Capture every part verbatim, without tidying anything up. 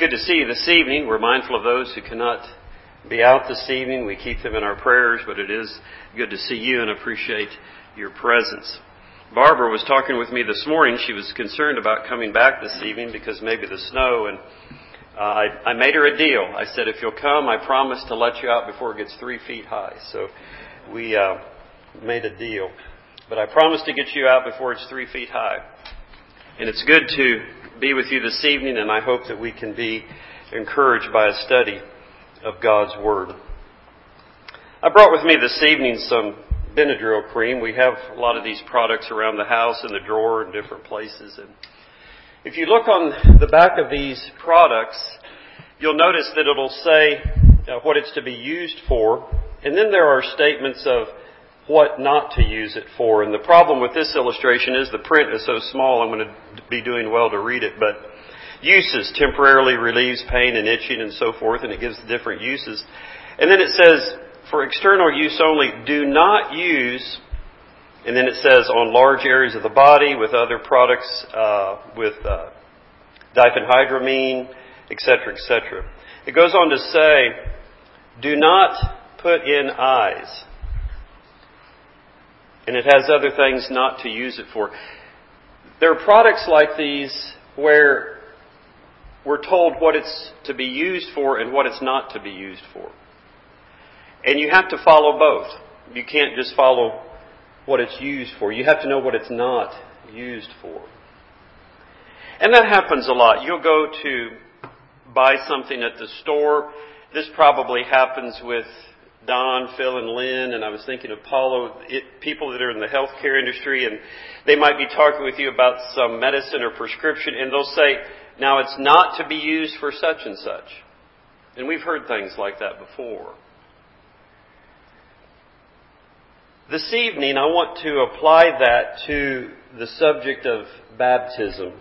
good to see you this evening. We're mindful of those who cannot be out this evening. We keep them in our prayers, but it is good to see you and appreciate your presence. Barbara was talking with me this morning. She was concerned about coming back this evening because maybe the snow, and uh, I, I made her a deal. I said, if you'll come, I promise to let you out before it gets three feet high. So we uh, made a deal. But I promise to get you out before it's three feet high. And it's good to be with you this evening, and I hope that we can be encouraged by a study of God's Word. I brought with me this evening some Benadryl cream. We have a lot of these products around the house in the drawer in different places. And if you look on the back of these products, you'll notice that it'll say uh, what it's to be used for. And then there are statements of what not to use it for. And the problem with this illustration is the print is so small, I'm going to be doing well to read it. But uses: temporarily relieves pain and itching and so forth, and it gives the different uses. And then it says, for external use only, do not use, and then it says on large areas of the body with other products, uh, with uh, diphenhydramine, et cetera, et cetera. It goes on to say, do not put in eyes. And it has other things not to use it for. There are products like these where we're told what it's to be used for and what it's not to be used for. And you have to follow both. You can't just follow what it's used for. You have to know what it's not used for. And that happens a lot. You'll go to buy something at the store. This probably happens with Don, Phil, and Lynn, and I was thinking of Paulo, it, people that are in the healthcare industry, and they might be talking with you about some medicine or prescription, and they'll say, now it's not to be used for such and such. And we've heard things like that before. This evening, I want to apply that to the subject of baptism.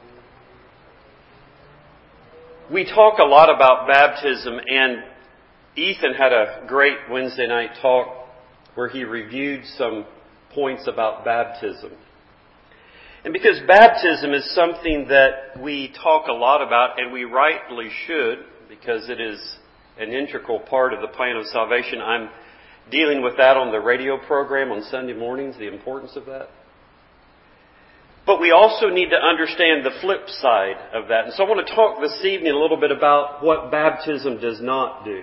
We talk a lot about baptism, and Ethan had a great Wednesday night talk where he reviewed some points about baptism. And because baptism is something that we talk a lot about, and we rightly should, because it is an integral part of the plan of salvation. I'm dealing with that on the radio program on Sunday mornings, the importance of that. But we also need to understand the flip side of that. And so I want to talk this evening a little bit about what baptism does not do.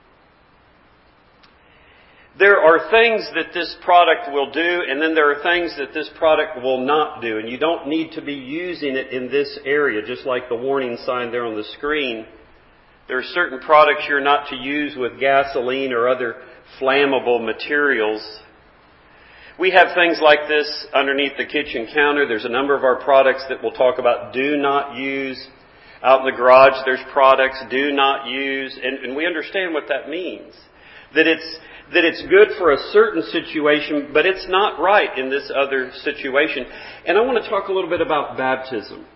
There are things that this product will do, and then there are things that this product will not do. And you don't need to be using it in this area, just like the warning sign there on the screen. There are certain products you're not to use with gasoline or other flammable materials. We have things like this underneath the kitchen counter. There's a number of our products that we'll talk about do not use. Out in the garage, there's products do not use. And, and we understand what that means. That it's that it's good for a certain situation, but it's not right in this other situation. And I want to talk a little bit about baptism.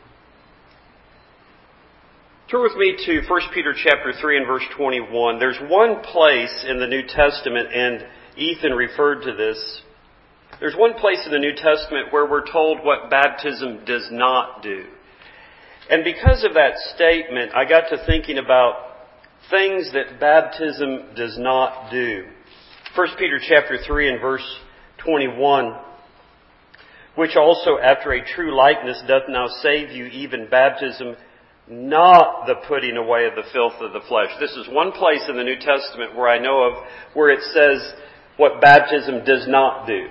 Turn with me to First Peter chapter three and verse twenty-one. There's one place in the New Testament, and Ethan referred to this. There's one place in the New Testament where we're told what baptism does not do. And because of that statement, I got to thinking about things that baptism does not do. First Peter chapter three and verse twenty-one, which also after a true likeness doth now save you, even baptism, not the putting away of the filth of the flesh. This is one place in the New Testament where I know of where it says what baptism does not do.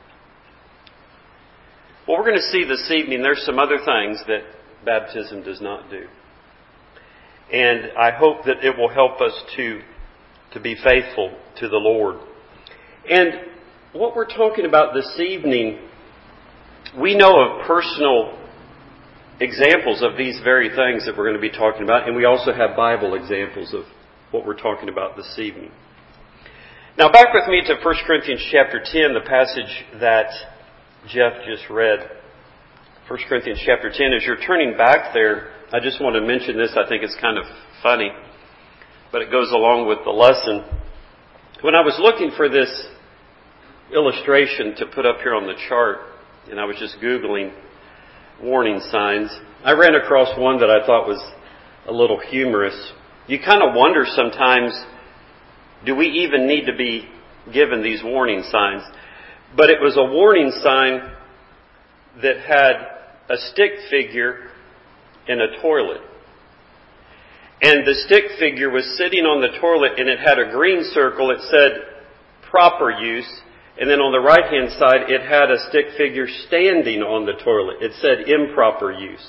Well, we're going to see this evening there's some other things that baptism does not do. And I hope that it will help us to, to be faithful to the Lord. And what we're talking about this evening, we know of personal examples of these very things that we're going to be talking about, and we also have Bible examples of what we're talking about this evening. Now back with me to First Corinthians chapter ten, the passage that Jeff just read. First Corinthians chapter ten. As you're turning back there, I just want to mention this. I think it's kind of funny, but it goes along with the lesson. When I was looking for this illustration to put up here on the chart, and I was just Googling warning signs, I ran across one that I thought was a little humorous. You kind of wonder sometimes, do we even need to be given these warning signs? But it was a warning sign that had a stick figure in a toilet. And the stick figure was sitting on the toilet, and it had a green circle. It said proper use. And then on the right-hand side, it had a stick figure standing on the toilet. It said improper use.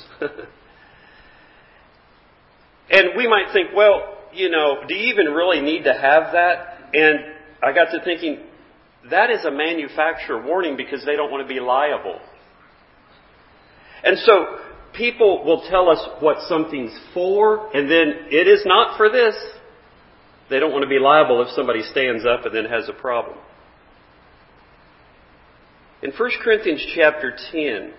And we might think, well, you know, do you even really need to have that? And I got to thinking, that is a manufacturer warning because they don't want to be liable. And so people will tell us what something's for, and then it is not for this. They don't want to be liable if somebody stands up and then has a problem. In First Corinthians chapter ten,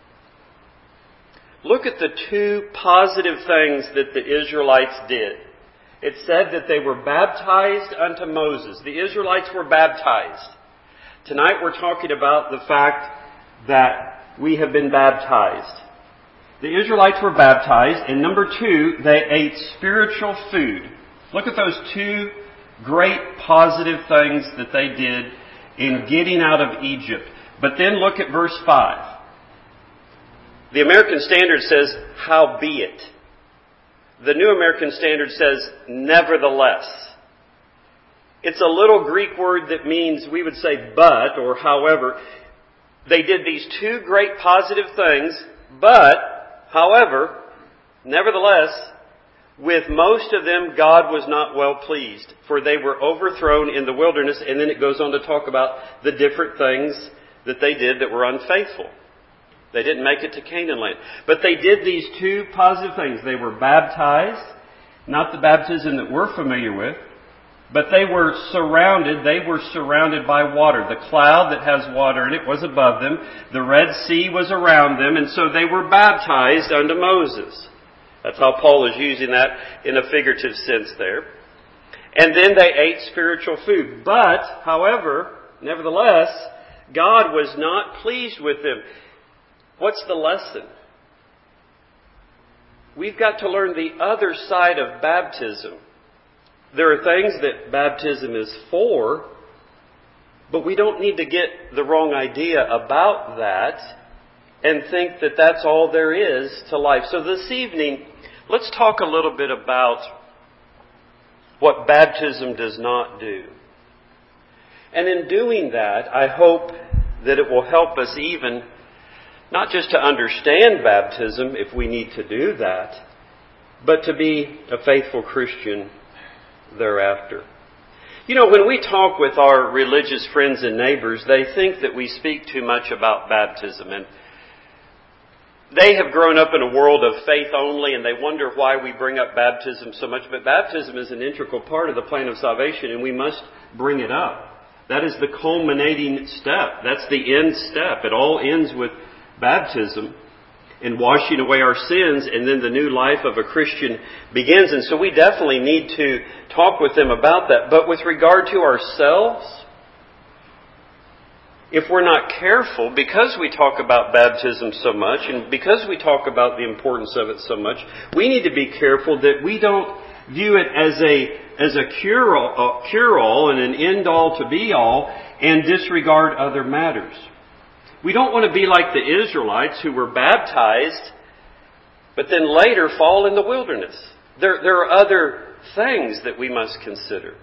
look at the two positive things that the Israelites did. It said that they were baptized unto Moses. The Israelites were baptized. Tonight we're talking about the fact that we have been baptized. The Israelites were baptized, and number two, they ate spiritual food. Look at those two great positive things that they did in getting out of Egypt. But then look at verse five. The American Standard says, howbeit. The New American Standard says, nevertheless. It's a little Greek word that means, we would say but, or however. They did these two great positive things, but, however, nevertheless, with most of them, God was not well pleased, for they were overthrown in the wilderness, and then it goes on to talk about the different things that they did that were unfaithful. They didn't make it to Canaan land. But they did these two positive things. They were baptized, not the baptism that we're familiar with, but they were surrounded, they were surrounded by water. The cloud that has water in it was above them. The Red Sea was around them, and so they were baptized unto Moses. That's how Paul is using that in a figurative sense there. And then they ate spiritual food. But, however, nevertheless, God was not pleased with them. What's the lesson? We've got to learn the other side of baptism. There are things that baptism is for, but we don't need to get the wrong idea about that and think that that's all there is to life. So this evening, let's talk a little bit about what baptism does not do. And in doing that, I hope that it will help us even not just to understand baptism, if we need to do that, but to be a faithful Christian thereafter. You know, when we talk with our religious friends and neighbors, they think that we speak too much about baptism. And they have grown up in a world of faith only, and they wonder why we bring up baptism so much. But baptism is an integral part of the plan of salvation, and we must bring it up. That is the culminating step. That's the end step. It all ends with baptism and washing away our sins, and then the new life of a Christian begins. And so we definitely need to talk with them about that. But with regard to ourselves, if we're not careful, because we talk about baptism so much, and because we talk about the importance of it so much, we need to be careful that we don't view it as a as a cure-all, a cure-all and an end-all to be-all, and disregard other matters. We don't want to be like the Israelites who were baptized, but then later fall in the wilderness. There, there are other things that we must consider.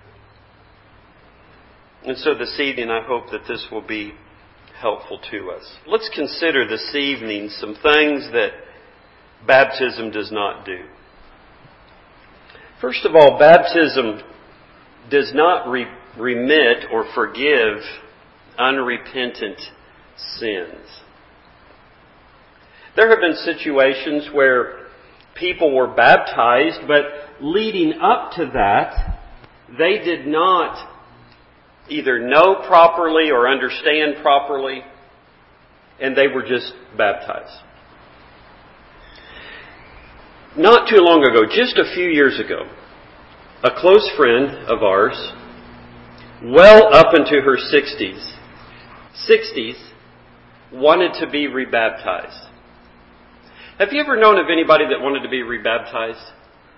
And so this evening, I hope that this will be helpful to us. Let's consider this evening some things that baptism does not do. First of all, baptism does not re- remit or forgive unrepentant sins. There have been situations where people were baptized, but leading up to that, they did not either know properly or understand properly, and they were just baptized. Not too long ago, just a few years ago, a close friend of ours, well up into her sixties, sixties, wanted to be rebaptized. Have you ever known of anybody that wanted to be rebaptized?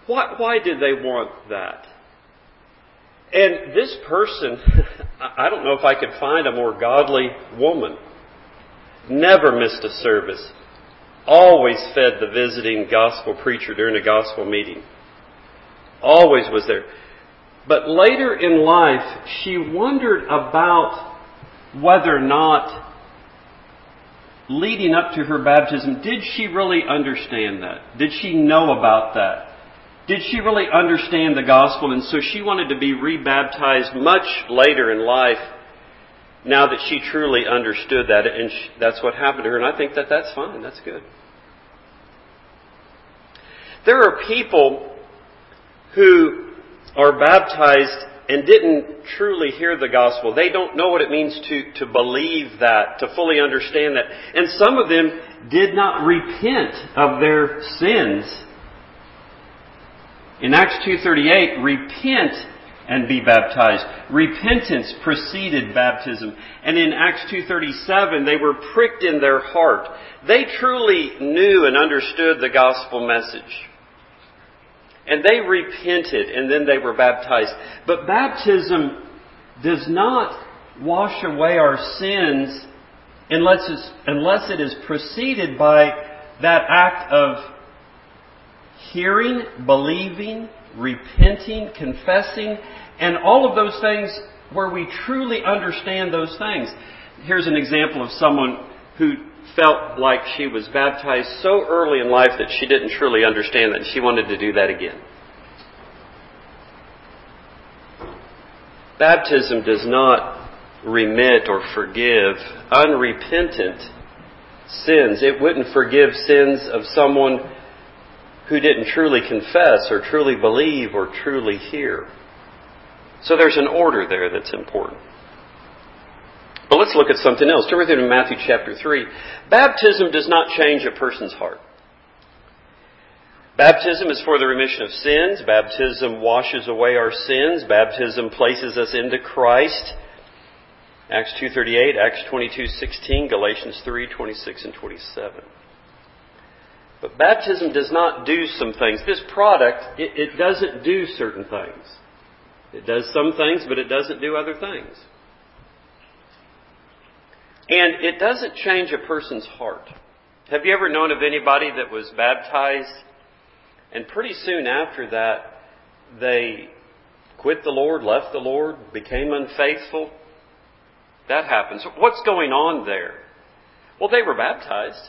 Why, why did they want that? And this person, I don't know if I could find a more godly woman. Never missed a service. Always fed the visiting gospel preacher during a gospel meeting. Always was there. But later in life, she wondered about whether or not, leading up to her baptism, did she really understand that? Did she know about that? Did she really understand the gospel? And so she wanted to be rebaptized much later in life, now that she truly understood that. And she, that's what happened to her. And I think that that's fine. That's good. There are people who are baptized and didn't truly hear the gospel. They don't know what it means to, to believe that, to fully understand that. And some of them did not repent of their sins. In Acts two thirty-eight, repent and be baptized. Repentance preceded baptism. And in Acts two thirty-seven, they were pricked in their heart. They truly knew and understood the gospel message. And they repented, and then they were baptized. But baptism does not wash away our sins unless it's, unless it is preceded by that act of hearing, believing, repenting, confessing, and all of those things where we truly understand those things. Here's an example of someone who felt like she was baptized so early in life that she didn't truly understand that, and she wanted to do that again. Baptism does not remit or forgive unrepentant sins. It wouldn't forgive sins of someone who didn't truly confess or truly believe or truly hear. So there's an order there that's important. But let's look at something else. Turn with me to Matthew chapter three. Baptism does not change a person's heart. Baptism is for the remission of sins. Baptism washes away our sins. Baptism places us into Christ. Acts two thirty-eight, Acts twenty-two sixteen, Galatians three twenty-six and twenty-seven. But baptism does not do some things. This product, it, it doesn't do certain things. It does some things, but it doesn't do other things. And it doesn't change a person's heart. Have you ever known of anybody that was baptized and pretty soon after that they quit the Lord, left the Lord, became unfaithful? That happens. What's going on there? Well, they were baptized.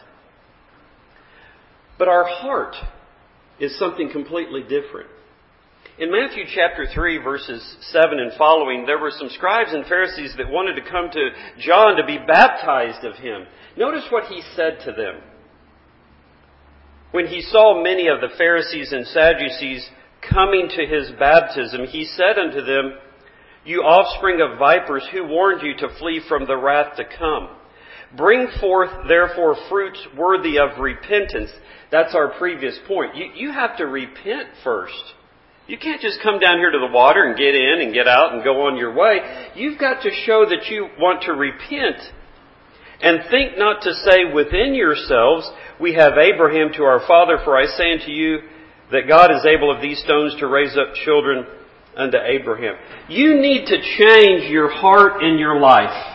But our heart is something completely different. In Matthew chapter three, verses seven and following, there were some scribes and Pharisees that wanted to come to John to be baptized of him. Notice what he said to them. When he saw many of the Pharisees and Sadducees coming to his baptism, he said unto them, You offspring of vipers, who warned you to flee from the wrath to come? Bring forth, therefore, fruits worthy of repentance. That's our previous point. You, you have to repent first. You can't just come down here to the water and get in and get out and go on your way. You've got to show that you want to repent. And think not to say within yourselves, We have Abraham to our father, for I say unto you that God is able of these stones to raise up children unto Abraham. You need to change your heart and your life.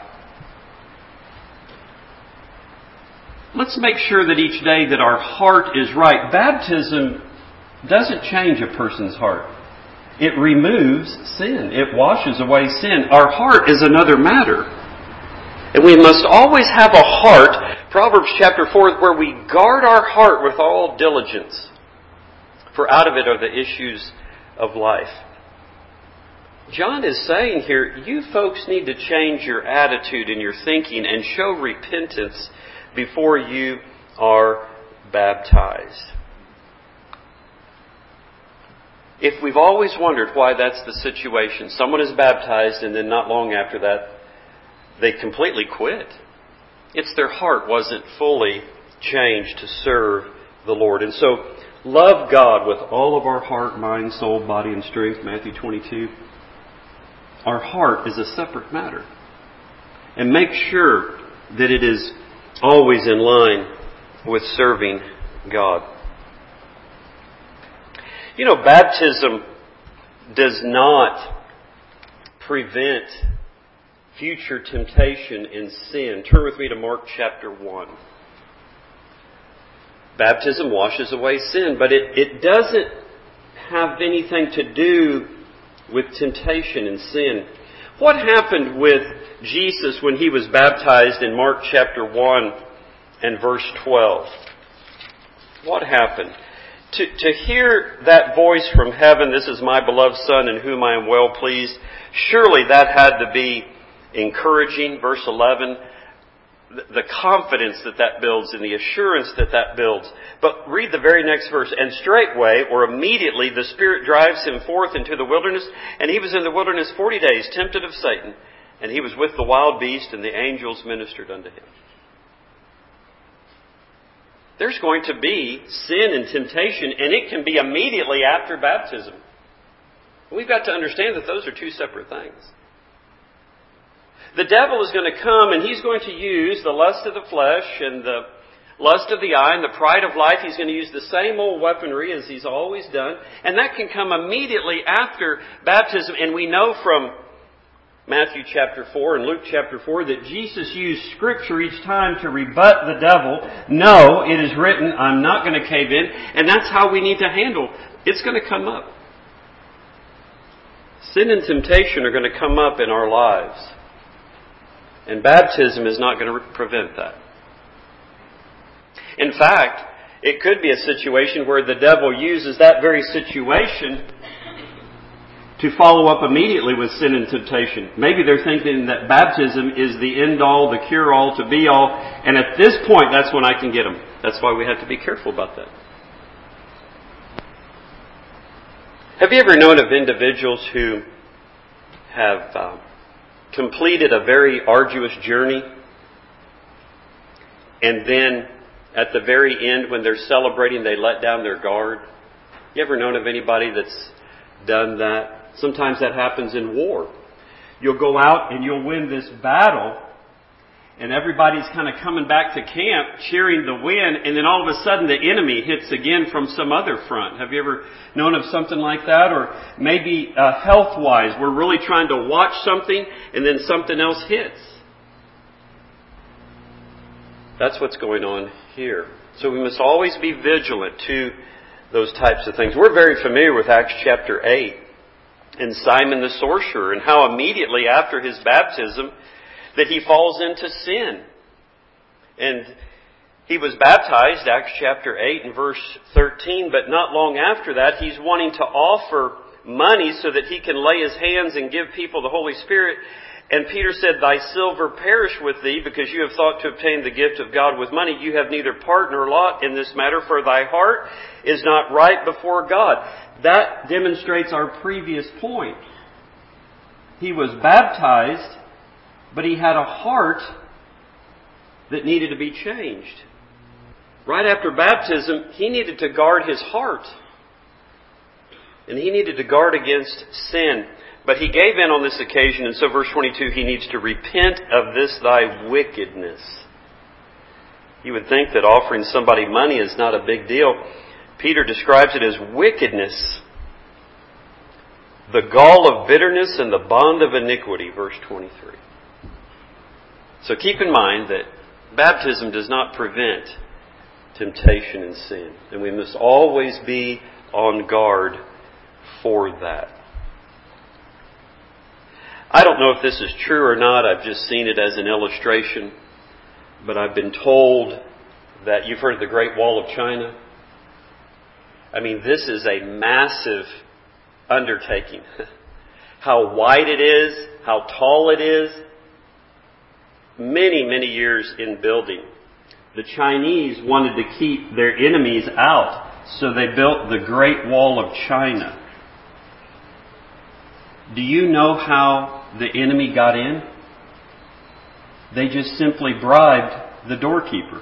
Let's make sure that each day that our heart is right. Baptism doesn't change a person's heart. It removes sin. It washes away sin. Our heart is another matter. And we must always have a heart, Proverbs chapter four, where we guard our heart with all diligence. For out of it are the issues of life. John is saying here, you folks need to change your attitude and your thinking and show repentance before you are baptized. If we've always wondered why that's the situation, someone is baptized and then not long after that, they completely quit. It's their heart wasn't fully changed to serve the Lord. And so, love God with all of our heart, mind, soul, body, and strength, Matthew twenty-two. Our heart is a separate matter. And make sure that it is always in line with serving God. You know, baptism does not prevent future temptation in sin. Turn with me to Mark chapter one. Baptism washes away sin, but it, it doesn't have anything to do with temptation and sin. What happened with Jesus when He was baptized in Mark chapter one and verse twelve? What happened? To, to hear that voice from heaven, "This is my beloved Son in whom I am well pleased," surely that had to be encouraging. Verse eleven, the confidence that that builds and the assurance that that builds. But read the very next verse. "And straightway," or immediately, "the Spirit drives Him forth into the wilderness, and He was in the wilderness forty days, tempted of Satan. And He was with the wild beast, and the angels ministered unto Him." There's going to be sin and temptation, and it can be immediately after baptism. We've got to understand that those are two separate things. The devil is going to come and he's going to use the lust of the flesh and the lust of the eye and the pride of life. He's going to use the same old weaponry as he's always done. And that can come immediately after baptism. And we know from Matthew chapter four and Luke chapter four that Jesus used Scripture each time to rebut the devil. "No, it is written, I'm not going to cave in." And that's how we need to handle. It's going to come up. Sin and temptation are going to come up in our lives. And baptism is not going to prevent that. In fact, it could be a situation where the devil uses that very situation to follow up immediately with sin and temptation. Maybe they're thinking that baptism is the end-all, the cure-all, to be-all, and at this point, that's when I can get them. That's why we have to be careful about that. Have you ever known of individuals who have uh, completed a very arduous journey, and then at the very end, when they're celebrating, they let down their guard? You ever known of anybody that's done that? Sometimes that happens in war. You'll go out and you'll win this battle, and everybody's kind of coming back to camp cheering the win, and then all of a sudden the enemy hits again from some other front. Have you ever known of something like that? Or maybe uh, health-wise, we're really trying to watch something and then something else hits. That's what's going on here. So we must always be vigilant to those types of things. We're very familiar with Acts chapter eight and Simon the sorcerer, and how immediately after his baptism that he falls into sin. And he was baptized, Acts chapter eight and verse thirteen, but not long after that he's wanting to offer money so that he can lay his hands and give people the Holy Spirit. And Peter said, "Thy silver perish with thee, because you have thought to obtain the gift of God with money. You have neither part nor lot in this matter, for thy heart is not right before God." That demonstrates our previous point. He was baptized, but he had a heart that needed to be changed. Right after baptism, he needed to guard his heart. And he needed to guard against sin. But he gave in on this occasion, and so verse twenty-two, he needs to repent of this thy wickedness. You would think that offering somebody money is not a big deal. Peter describes it as wickedness, the gall of bitterness and the bond of iniquity, verse twenty-three. So keep in mind that baptism does not prevent temptation and sin, and we must always be on guard for that. I don't know if this is true or not. I've just seen it as an illustration. But I've been told that you've heard of the Great Wall of China. I mean, this is a massive undertaking. How wide it is, how tall it is. Many, many years in building. The Chinese wanted to keep their enemies out, so they built the Great Wall of China. Do you know how the enemy got in? They just simply bribed the doorkeeper.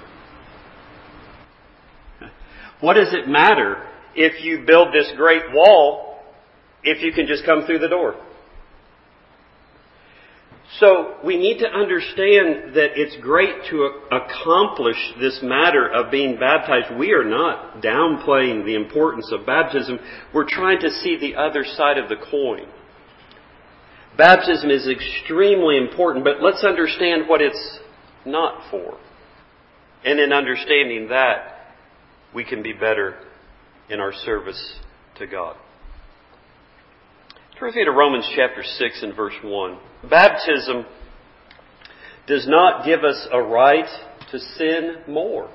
What does it matter if you build this great wall if you can just come through the door? So we need to understand that it's great to accomplish this matter of being baptized. We are not downplaying the importance of baptism. We're trying to see the other side of the coin. Baptism is extremely important, but let's understand what it's not for. And in understanding that, we can be better in our service to God. Turn with me to Romans chapter six and verse one. Baptism does not give us a right to sin more.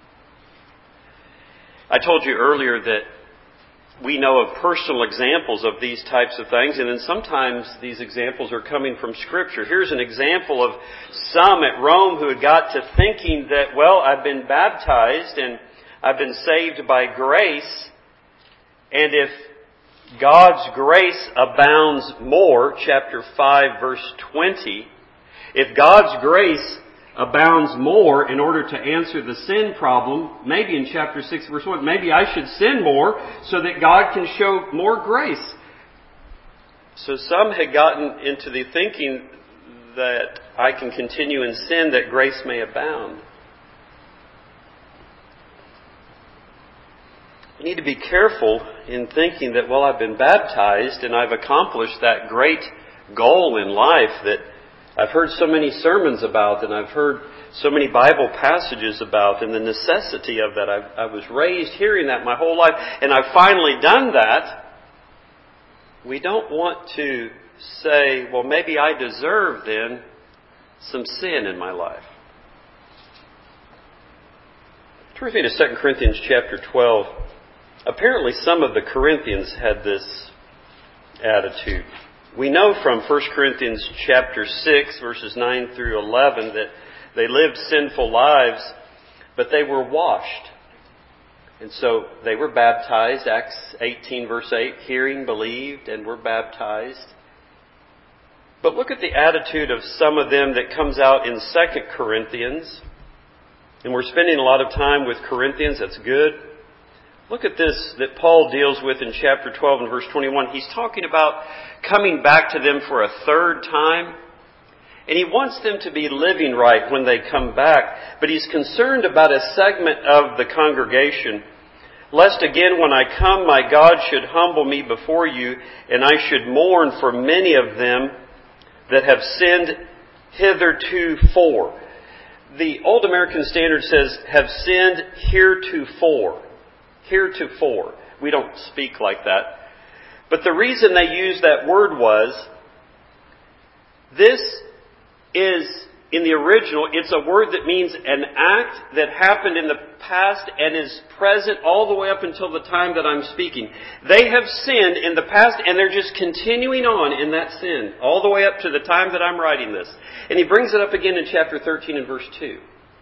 I told you earlier that we know of personal examples of these types of things, and then sometimes these examples are coming from Scripture. Here's an example of some at Rome who had got to thinking that, well, I've been baptized and I've been saved by grace, and if God's grace abounds more, chapter five, verse twenty, if God's grace abounds more in order to answer the sin problem, maybe in chapter six, verse one, maybe I should sin more so that God can show more grace. So some had gotten into the thinking that I can continue in sin that grace may abound. We need to be careful in thinking that, well, I've been baptized and I've accomplished that great goal in life that I've heard so many sermons about and I've heard so many Bible passages about, and the necessity of that. I, I was raised hearing that my whole life, and I've finally done that. We don't want to say, well, maybe I deserve then some sin in my life. Turn with me to Second Corinthians chapter twelve. Apparently some of the Corinthians had this attitude. We know from First Corinthians chapter six, verses nine through eleven, that they lived sinful lives, but they were washed. And so they were baptized. Acts eighteen, verse eight, hearing, believed, and were baptized. But look at the attitude of some of them that comes out in Second Corinthians. And we're spending a lot of time with Corinthians. That's good. Look at this that Paul deals with in chapter twelve and verse twenty-one. He's talking about coming back to them for a third time. And he wants them to be living right when they come back. But he's concerned about a segment of the congregation. Lest again when I come, my God should humble me before you, and I should mourn for many of them that have sinned hitherto. The Old American Standard says, have sinned heretofore. Heretofore. We don't speak like that. But the reason they used that word was, this is, in the original, it's a word that means an act that happened in the past and is present all the way up until the time that I'm speaking. They have sinned in the past and they're just continuing on in that sin all the way up to the time that I'm writing this. And he brings it up again in chapter thirteen and verse two.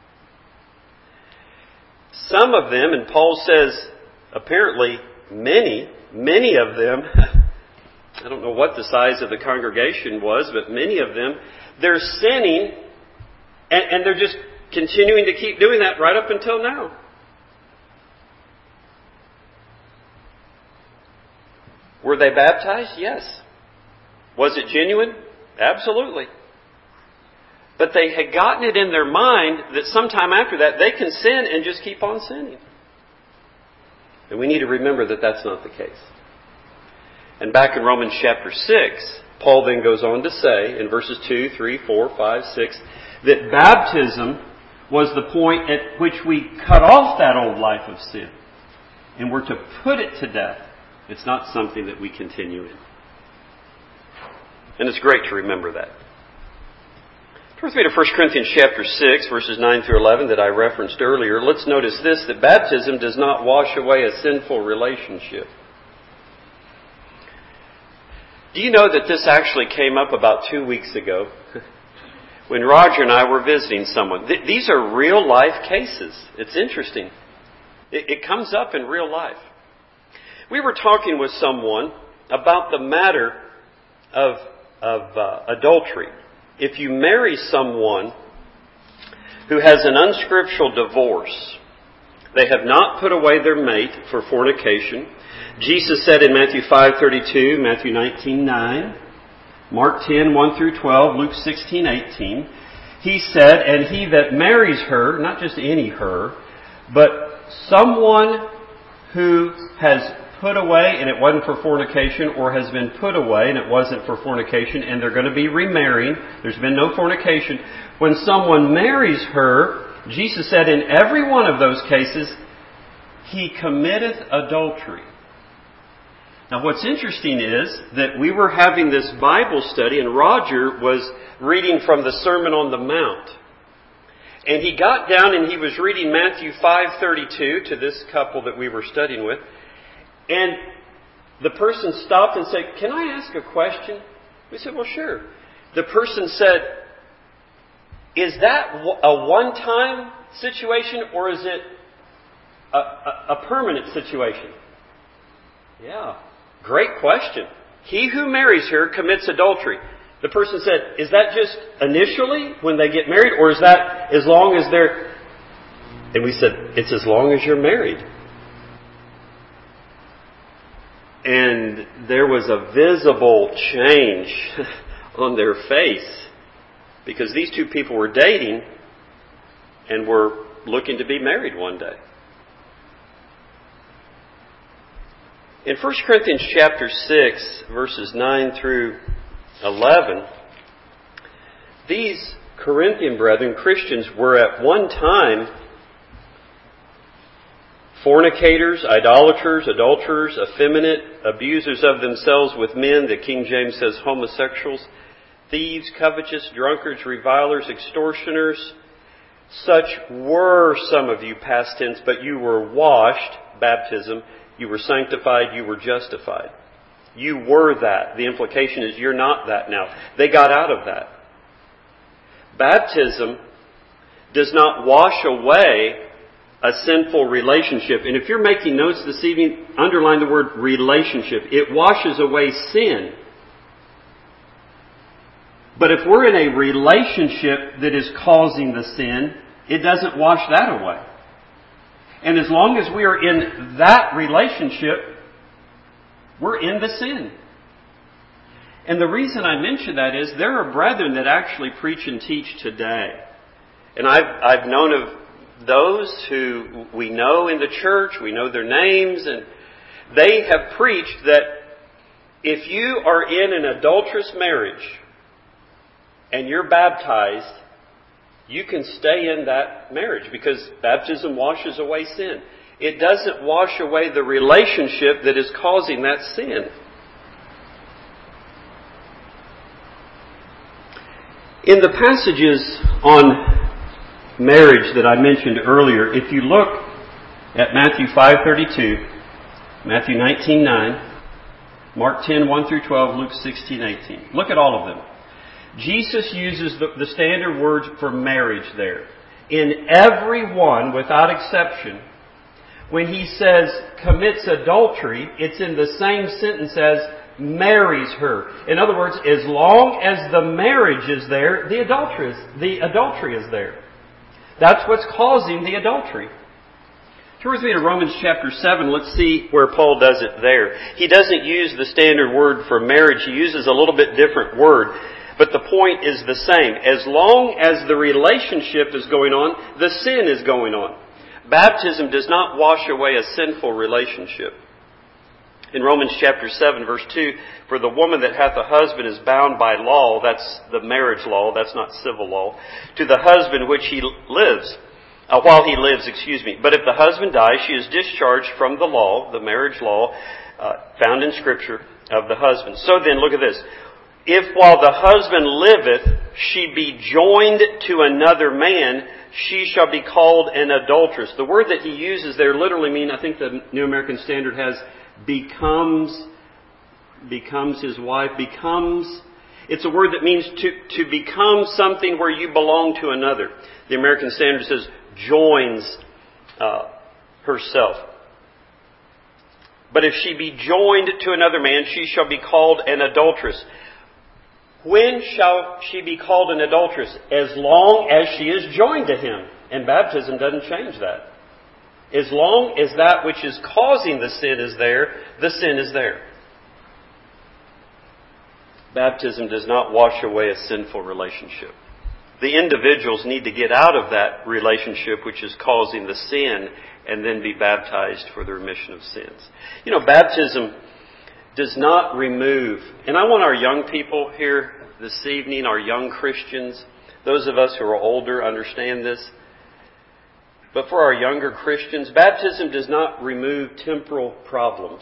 Some of them, and Paul says, apparently many, many of them, I don't know what the size of the congregation was, but many of them, they're sinning, and, and they're just continuing to keep doing that right up until now. Were they baptized? Yes. Was it genuine? Absolutely. But they had gotten it in their mind that sometime after that they can sin and just keep on sinning. And we need to remember that that's not the case. And back in Romans chapter six, Paul then goes on to say in verses two, three, four, five, six, that baptism was the point at which we cut off that old life of sin. And we're to put it to death. It's not something that we continue in. And it's great to remember that. Turn with me to First Corinthians chapter six, verses nine through eleven that I referenced earlier. Let's notice this, that baptism does not wash away a sinful relationship. Do you know that this actually came up about two weeks ago when Roger and I were visiting someone? Th- these are real life cases. It's interesting. It, it comes up in real life. We were talking with someone about the matter of, of uh, adultery. If you marry someone who has an unscriptural divorce, they have not put away their mate for fornication. Jesus said in Matthew five thirty-two, Matthew nineteen nine, Mark ten, one through twelve, Luke sixteen, eighteen. He said, and he that marries her, not just any her, but someone who has put away, and it wasn't for fornication, or has been put away, and it wasn't for fornication, and they're going to be remarrying. There's been no fornication. When someone marries her, Jesus said in every one of those cases, he committeth adultery. Now what's interesting is that we were having this Bible study, and Roger was reading from the Sermon on the Mount. And he got down and he was reading Matthew five thirty-two to this couple that we were studying with. And the person stopped and said, "Can I ask a question?" We said, "Well, sure." The person said, "Is that a one-time situation or is it a, a, a permanent situation?" Yeah, great question. He who marries her commits adultery. The person said, "Is that just initially when they get married, or is that as long as they're..." And we said, "It's as long as you're married." And there was a visible change on their face because these two people were dating and were looking to be married one day. In First Corinthians chapter six, verses nine through eleven, these Corinthian brethren, Christians, were at one time fornicators, idolaters, adulterers, effeminate, abusers of themselves with men. The King James says homosexuals, thieves, covetous, drunkards, revilers, extortioners. Such were some of you, past tense, but you were washed, baptism, you were sanctified, you were justified. You were that. The implication is you're not that now. They got out of that. Baptism does not wash away a sinful relationship. And if you're making notes this evening, underline the word relationship. It washes away sin. But if we're in a relationship that is causing the sin, it doesn't wash that away. And as long as we are in that relationship, we're in the sin. And the reason I mention that is there are brethren that actually preach and teach today. And I've, I've known of those who we know in the church, we know their names, and they have preached that if you are in an adulterous marriage and you're baptized, you can stay in that marriage because baptism washes away sin. It doesn't wash away the relationship that is causing that sin. In the passages on marriage that I mentioned earlier, if you look at Matthew five thirty-two, Matthew nineteen nine, Mark ten, one through twelve, Luke sixteen, eighteen. Look at all of them. Jesus uses the, the standard words for marriage there. In every one, without exception, when he says commits adultery, it's in the same sentence as marries her. In other words, as long as the marriage is there, the adultery is, the adultery is there. That's what's causing the adultery. Turn with me to Romans chapter seven. Let's see where Paul does it there. He doesn't use the standard word for marriage. He uses a little bit different word. But the point is the same. As long as the relationship is going on, the sin is going on. Baptism does not wash away a sinful relationship. In Romans chapter seven, verse two, for the woman that hath a husband is bound by law, that's the marriage law, that's not civil law, to the husband which he lives, uh, while he lives, excuse me. But if the husband dies, she is discharged from the law, the marriage law, uh, found in Scripture, of the husband. So then, look at this. If while the husband liveth, she be joined to another man, she shall be called an adulteress. The word that he uses there literally means, I think the New American Standard has becomes, becomes his wife, becomes, it's a word that means to, to become something where you belong to another. The American Standard says joins uh, herself. But if she be joined to another man, she shall be called an adulteress. When shall she be called an adulteress? As long as she is joined to him. And baptism doesn't change that. As long as that which is causing the sin is there, the sin is there. Baptism does not wash away a sinful relationship. The individuals need to get out of that relationship which is causing the sin and then be baptized for the remission of sins. You know, baptism does not remove, and I want our young people here this evening, our young Christians, those of us who are older understand this. But for our younger Christians, baptism does not remove temporal problems.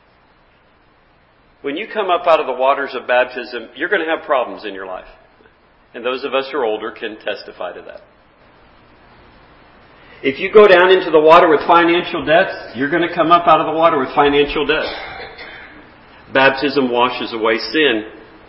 When you come up out of the waters of baptism, you're going to have problems in your life. And those of us who are older can testify to that. If you go down into the water with financial debts, you're going to come up out of the water with financial debts. Baptism washes away sin,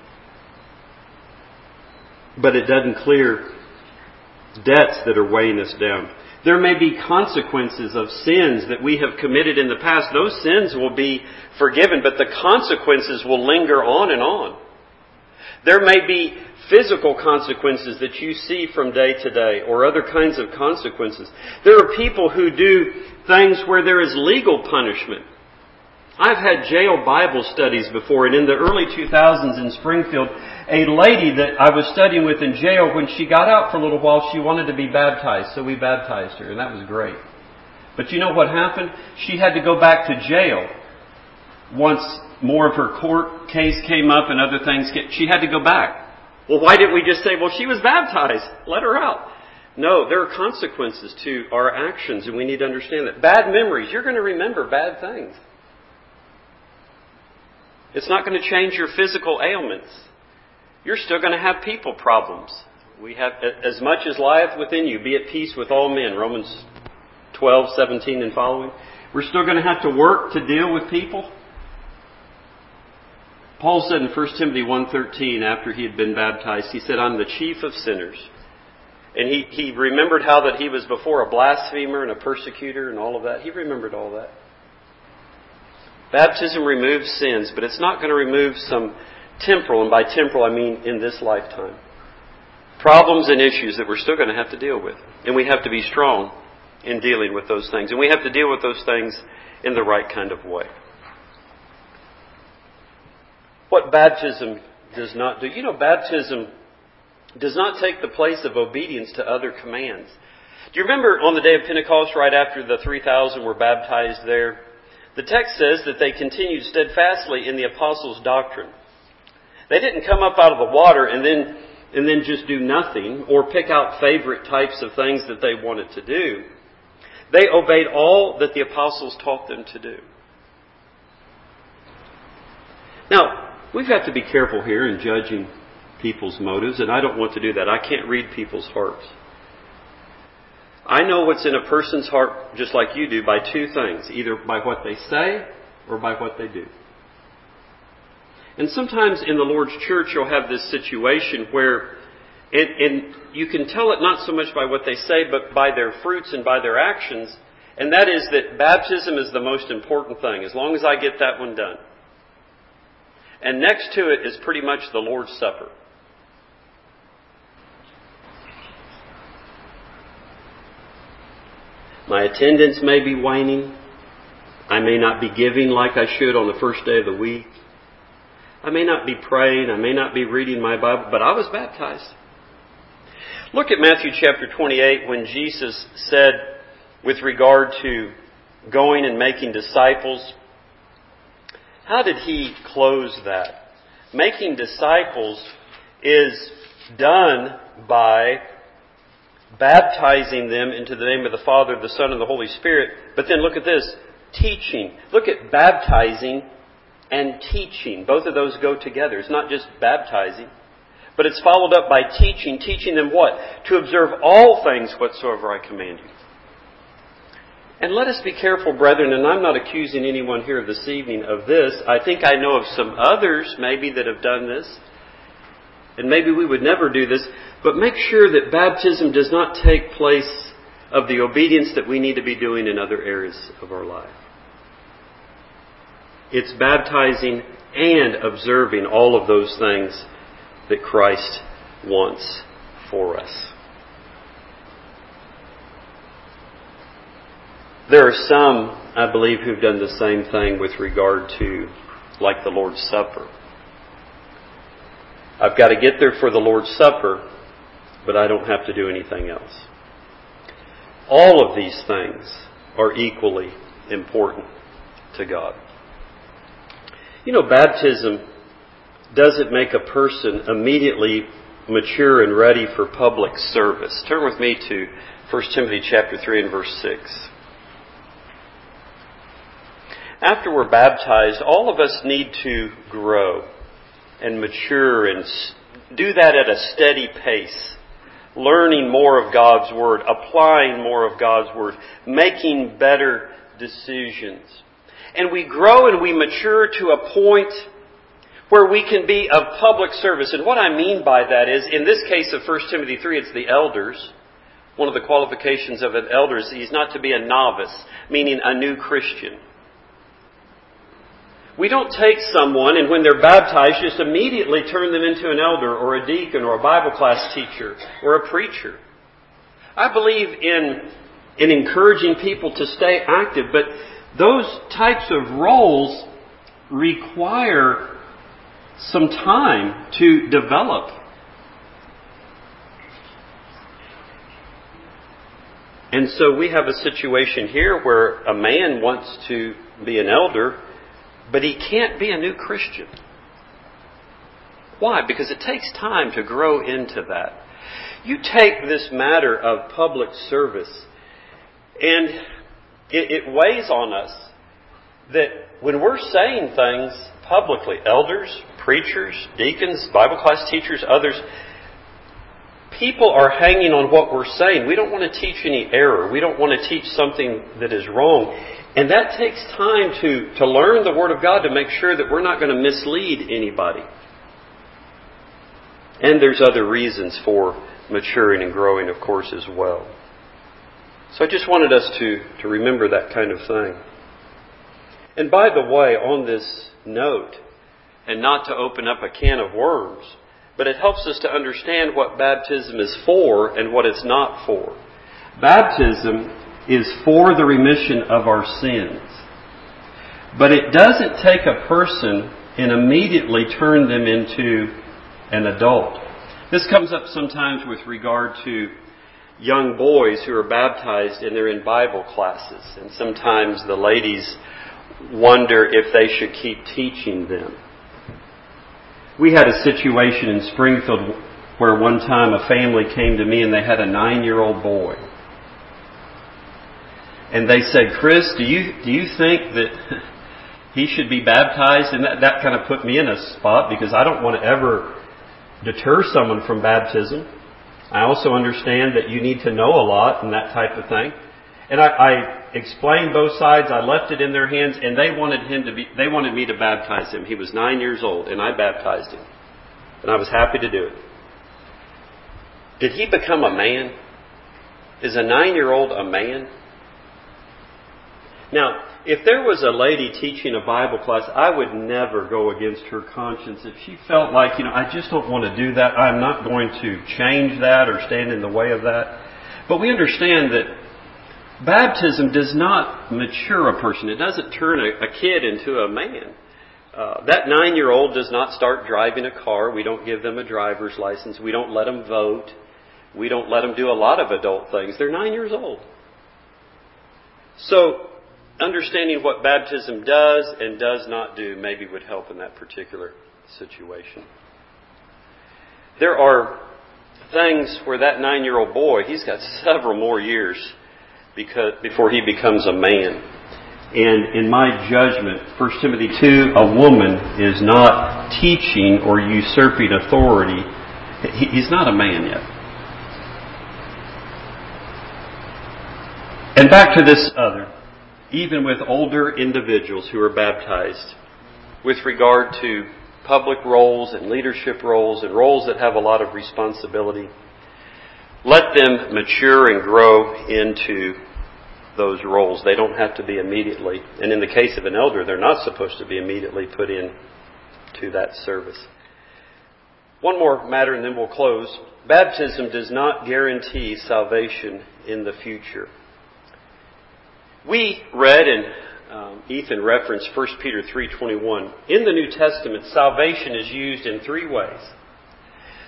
but it doesn't clear debts that are weighing us down. There may be consequences of sins that we have committed in the past. Those sins will be forgiven, but the consequences will linger on and on. There may be physical consequences that you see from day to day, or other kinds of consequences. There are people who do things where there is legal punishment. I've had jail Bible studies before, and in the early two thousands in Springfield, a lady that I was studying with in jail, when she got out for a little while, she wanted to be baptized, so we baptized her, and that was great. But you know what happened? She had to go back to jail once more of her court case came up and other things. She had to go back. Well, why didn't we just say, well, she was baptized, let her out? No, there are consequences to our actions, and we need to understand that. Bad memories, you're going to remember bad things. It's not going to change your physical ailments. You're still going to have people problems. We have, as much as lieth within you, be at peace with all men. Romans twelve, seventeen and following. We're still going to have to work to deal with people. Paul said in First Timothy one thirteen, after he had been baptized, he said, I'm the chief of sinners. And he, he remembered how that he was before a blasphemer and a persecutor and all of that. He remembered all that. Baptism removes sins, but it's not going to remove some temporal, and by temporal I mean in this lifetime, problems and issues that we're still going to have to deal with. And we have to be strong in dealing with those things. And we have to deal with those things in the right kind of way. What baptism does not do, you know, baptism does not take the place of obedience to other commands. Do you remember on the day of Pentecost, right after the three thousand were baptized there? The text says that they continued steadfastly in the apostles' doctrine. They didn't come up out of the water and then and then just do nothing or pick out favorite types of things that they wanted to do. They obeyed all that the apostles taught them to do. Now, we've got to be careful here in judging people's motives, and I don't want to do that. I can't read people's hearts. I know what's in a person's heart just like you do by two things, either by what they say or by what they do. And sometimes in the Lord's church you'll have this situation where, and, and you can tell it not so much by what they say, but by their fruits and by their actions, and that is that baptism is the most important thing, as long as I get that one done. And next to it is pretty much the Lord's Supper. My attendance may be waning. I may not be giving like I should on the first day of the week. I may not be praying. I may not be reading my Bible, but I was baptized. Look at Matthew chapter twenty-eight when Jesus said with regard to going and making disciples. How did He close that? Making disciples is done by baptizing them into the name of the Father, the Son, and the Holy Spirit. But then look at this, teaching. Look at baptizing and teaching. Both of those go together. It's not just baptizing, but it's followed up by teaching. Teaching them what? To observe all things whatsoever I command you. And let us be careful, brethren, and I'm not accusing anyone here this evening of this. I think I know of some others maybe that have done this. And maybe we would never do this, but make sure that baptism does not take place of the obedience that we need to be doing in other areas of our life. It's baptizing and observing all of those things that Christ wants for us. There are some, I believe, who've done the same thing with regard to, like the Lord's Supper. I've got to get there for the Lord's Supper, but I don't have to do anything else. All of these things are equally important to God. You know, baptism doesn't make a person immediately mature and ready for public service. Turn with me to First Timothy chapter three and verse six. After we're baptized, all of us need to grow and mature and do that at a steady pace, learning more of God's Word, applying more of God's Word, making better decisions. And we grow and we mature to a point where we can be of public service. And what I mean by that is, in this case of First Timothy three, it's the elders. One of the qualifications of an elder is he's not to be a novice, meaning a new Christian. We don't take someone and when they're baptized just immediately turn them into an elder or a deacon or a Bible class teacher or a preacher. I believe in, in encouraging people to stay active, but those types of roles require some time to develop. And so we have a situation here where a man wants to be an elder, but he can't be a new Christian. Why? Because it takes time to grow into that. You take this matter of public service, and it, it weighs on us that when we're saying things publicly, elders, preachers, deacons, Bible class teachers, others, people are hanging on what we're saying. We don't want to teach any error. We don't want to teach something that is wrong. And that takes time to, to learn the Word of God to make sure that we're not going to mislead anybody. And there's other reasons for maturing and growing, of course, as well. So I just wanted us to, to remember that kind of thing. And by the way, on this note, and not to open up a can of worms, but it helps us to understand what baptism is for and what it's not for. Baptism is for the remission of our sins. But it doesn't take a person and immediately turn them into an adult. This comes up sometimes with regard to young boys who are baptized and they're in Bible classes. And sometimes the ladies wonder if they should keep teaching them. We had a situation in Springfield where one time a family came to me and they had a nine-year-old boy. And they said, Chris, do you do you think that he should be baptized? And that, that kind of put me in a spot because I don't want to ever deter someone from baptism. I also understand that you need to know a lot and that type of thing. And I, I explained both sides. I left it in their hands, and they wanted him to be. They wanted me to baptize him. He was nine years old, and I baptized him, and I was happy to do it. Did he become a man? Is a nine-year-old a man? Now, if there was a lady teaching a Bible class, I would never go against her conscience. If she felt like, you know, I just don't want to do that, I'm not going to change that or stand in the way of that. But we understand that baptism does not mature a person. It doesn't turn a, a kid into a man. Uh, that nine-year-old does not start driving a car. We don't give them a driver's license. We don't let them vote. We don't let them do a lot of adult things. They're nine years old. So, understanding what baptism does and does not do maybe would help in that particular situation. There are things where that nine-year-old boy, he's got several more years because before he becomes a man. And in my judgment, First Timothy two, a woman is not teaching or usurping authority. He's not a man yet. And back to this other. Even with older individuals who are baptized, with regard to public roles and leadership roles and roles that have a lot of responsibility, let them mature and grow into those roles. They don't have to be immediately, and in the case of an elder, they're not supposed to be immediately put in to that service. One more matter and then we'll close. Baptism does not guarantee salvation in the future. We read, and um, Ethan referenced First Peter three twenty-one. In the New Testament, salvation is used in three ways.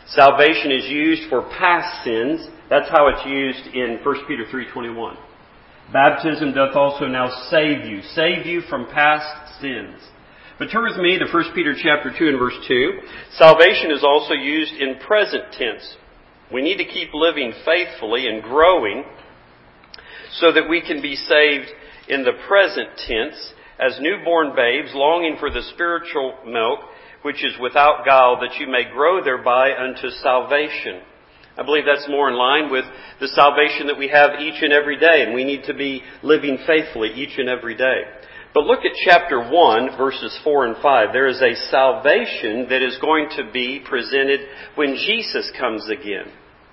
Salvation is used for past sins. That's how it's used in First Peter three twenty-one. Baptism doth also now save you. Save you from past sins. But turn with me to First Peter chapter two and verse two. Salvation is also used in present tense. We need to keep living faithfully and growing so that we can be saved in the present tense as newborn babes, longing for the spiritual milk, which is without guile, that you may grow thereby unto salvation. I believe that's more in line with the salvation that we have each and every day, and we need to be living faithfully each and every day. But look at chapter one, verses four and five. There is a salvation that is going to be presented when Jesus comes again.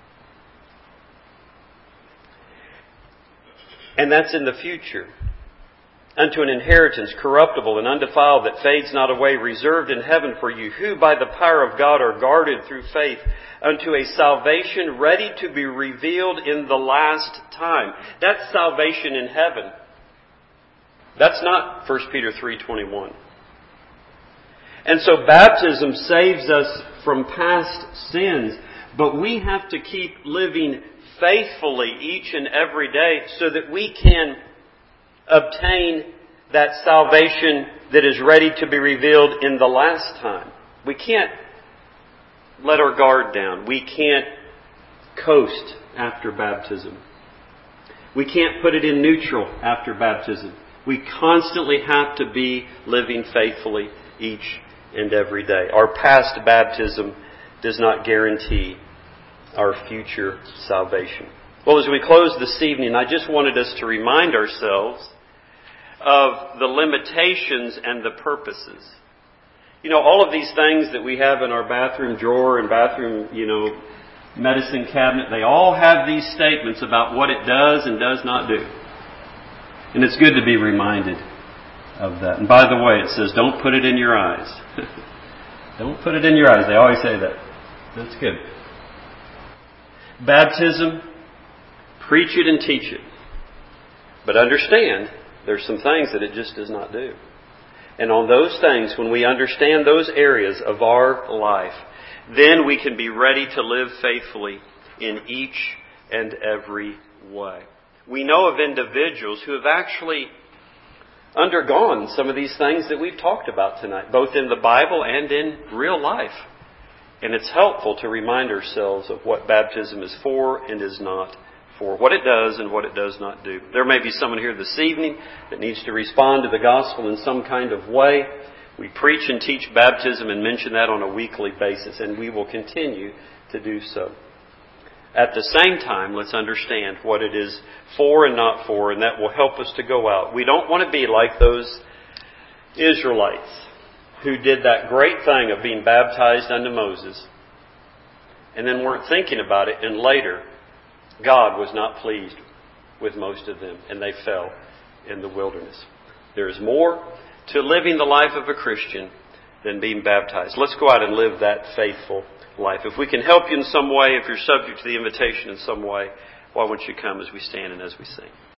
And that's in the future. Unto an inheritance corruptible and undefiled that fades not away, reserved in heaven for you, who by the power of God are guarded through faith unto a salvation ready to be revealed in the last time. That's salvation in heaven. That's not First Peter three twenty-one. And so baptism saves us from past sins, but we have to keep living faithfully each and every day so that we can obtain that salvation that is ready to be revealed in the last time. We can't let our guard down. We can't coast after baptism. We can't put it in neutral after baptism. We constantly have to be living faithfully each and every day. Our past baptism does not guarantee our future salvation. Well, as we close this evening, I just wanted us to remind ourselves of the limitations and the purposes. You know, all of these things that we have in our bathroom drawer and bathroom, you know, medicine cabinet, they all have these statements about what it does and does not do. And it's good to be reminded of that. And by the way, it says, don't put it in your eyes. Don't put it in your eyes. They always say that. That's good. Baptism, preach it and teach it. But understand, there's some things that it just does not do. And on those things, when we understand those areas of our life, then we can be ready to live faithfully in each and every way. We know of individuals who have actually undergone some of these things that we've talked about tonight, both in the Bible and in real life. And it's helpful to remind ourselves of what baptism is for and is not for, what it does and what it does not do. There may be someone here this evening that needs to respond to the gospel in some kind of way. We preach and teach baptism and mention that on a weekly basis, and we will continue to do so. At the same time, let's understand what it is for and not for, and that will help us to go out. We don't want to be like those Israelites who did that great thing of being baptized unto Moses and then weren't thinking about it, and later God was not pleased with most of them and they fell in the wilderness. There is more to living the life of a Christian than being baptized. Let's go out and live that faithful life. If we can help you in some way, if you're subject to the invitation in some way, why won't you come as we stand and as we sing?